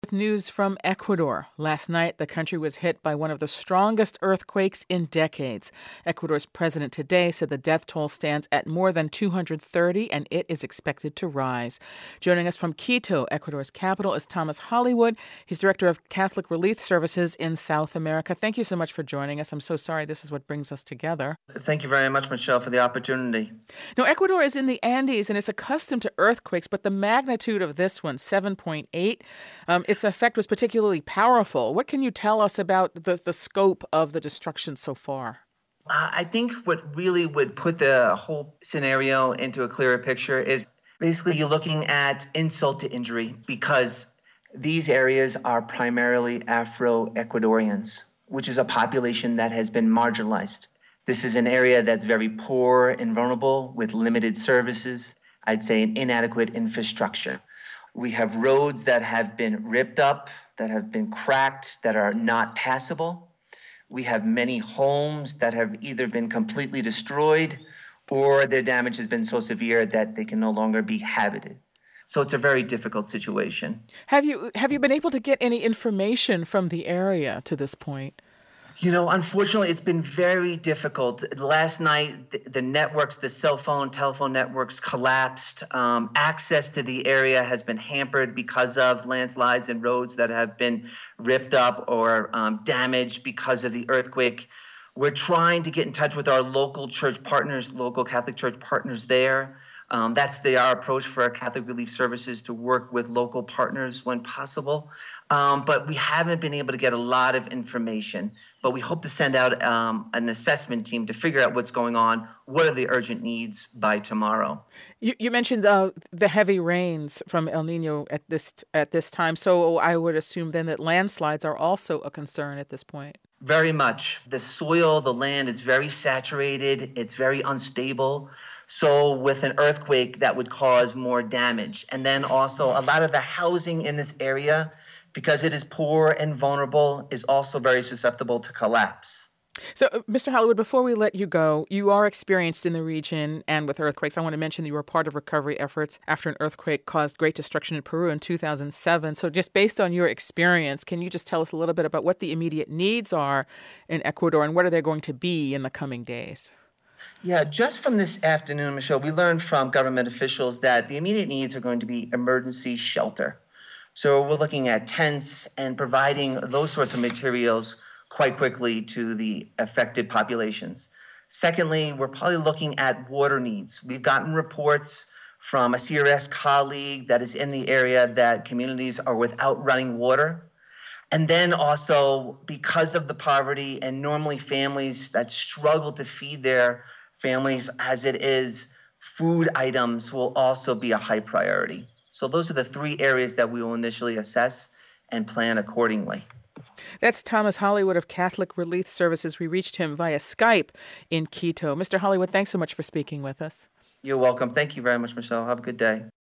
News from Ecuador. Last night, the country was hit by one of the strongest earthquakes in decades. Ecuador's president today said the death toll stands at more than 230, and it is expected to rise. Joining us from Quito, Ecuador's capital, is Thomas Hollywood. He's director of Catholic Relief Services in South America. Thank you so much for joining us. I'm so sorry this is what brings us together. Thank you very much, Michelle, for the opportunity. Now, Ecuador is in the Andes and it's accustomed to earthquakes, but the magnitude of this one, 7.8, its effect was particularly powerful. What can you tell us about the scope of the destruction so far? I think what really would put the whole scenario into a clearer picture is basically you're looking at insult to injury because these areas are primarily Afro-Ecuadorians, which is a population that has been marginalized. This is an area that's very poor and vulnerable with limited services, I'd say an inadequate infrastructure. We have roads that have been ripped up, that have been cracked, that are not passable. We have many homes that have either been completely destroyed or their damage has been so severe that they can no longer be habited. So it's a very difficult situation. Have you been able to get any information from the area to this point? Unfortunately, it's been very difficult. Last night, the networks, the telephone networks collapsed. Access to the area has been hampered because of landslides and roads that have been ripped up or damaged because of the earthquake. We're trying to get in touch with our local church partners, local Catholic church partners there. That's our approach for our Catholic Relief Services, to work with local partners when possible. But we haven't been able to get a lot of information. But we hope to send out an assessment team to figure out what's going on, what are the urgent needs by tomorrow. You mentioned the heavy rains from El Nino at this time, so I would assume then that landslides are also a concern at this point. Very much. The soil, the land is very saturated. It's very unstable. So with an earthquake, that would cause more damage. And then also a lot of the housing in this area, because it is poor and vulnerable, is also very susceptible to collapse. So, Mr. Hollywood, before we let you go, you are experienced in the region and with earthquakes. I want to mention that you were part of recovery efforts after an earthquake caused great destruction in Peru in 2007. So just based on your experience, can you just tell us a little bit about what the immediate needs are in Ecuador and what are they going to be in the coming days? Yeah, just from this afternoon, Michelle, we learned from government officials that the immediate needs are going to be emergency shelter. So we're looking at tents and providing those sorts of materials quite quickly to the affected populations. Secondly, we're probably looking at water needs. We've gotten reports from a CRS colleague that is in the area that communities are without running water. And then also, because of the poverty and normally families that struggle to feed their families as it is, food items will also be a high priority. So those are the three areas that we will initially assess and plan accordingly. That's Thomas Hollywood of Catholic Relief Services. We reached him via Skype in Quito. Mr. Hollywood, thanks so much for speaking with us. You're welcome. Thank you very much, Michelle. Have a good day.